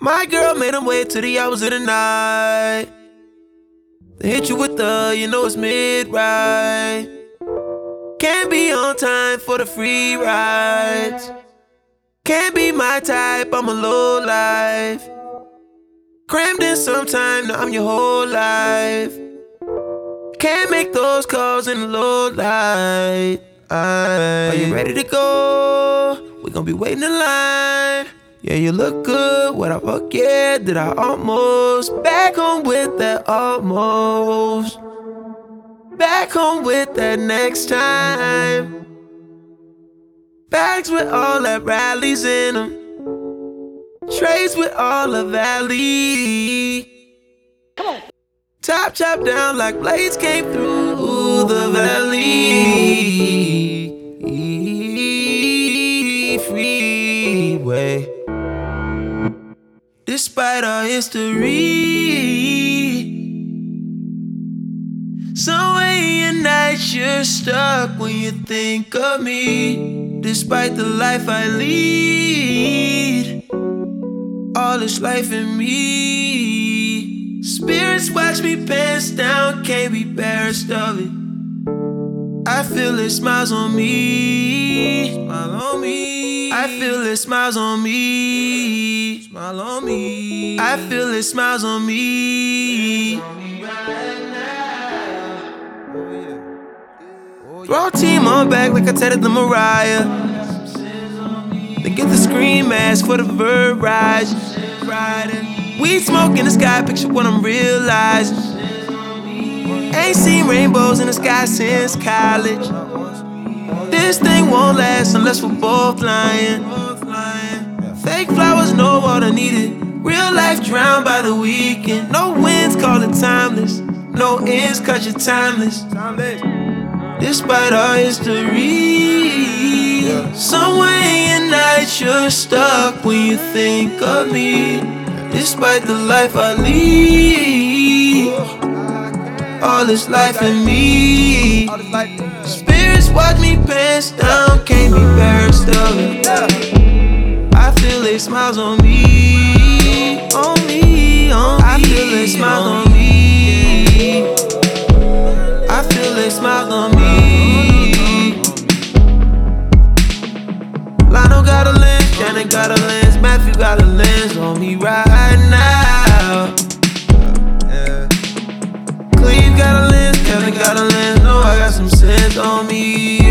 My girl made him wait till the hours of the night. They hit you with the, you know it's mid-ride. Can't be on time for the free rides. Can't be my type, I'm a low life. Crammed in sometime, now I'm your whole life. Can't make those calls in the low light. Are you ready to go? We gon' be waiting in line. Yeah, you look good, what I forget, did I almost? Back home with that almost. Back home with that next time. Bags with all that rallies in them. Trays with all the valley. Top chop down like blades came through the valley. Freeway. Despite our history, somewhere in your night you're stuck when you think of me. Despite the life I lead, all this life in me. Spirits watch me pants down, can't be embarrassed of it. I feel it smiles on me. Smile on me. I feel it smiles on me. Smile on me. I feel it smiles on me. Throw team on back like I tatted the Mariah. Then get the scream mask for the verb rise. Weed smoke in the sky, picture what I'm realizing. Ain't seen rainbows in the sky since college. This thing won't last unless we're both lying. Fake flowers, no water needed. Real life drowned by the weekend. No winds, call it timeless. No ends, cause you're timeless. Despite our history, somewhere in your night you're stuck when you think of me. Despite the life I lead, all this life in me. Spirits watch me pants down, can't be embarrassed of it. I feel they smiles on me, on me, on me. I feel they smiles on me. I feel they smiles on me. Lionel got a lens, Janet got a lens, Matthew got a lens on me right now. Cleve got a lens, Kevin got a lens, know I got some sense on me.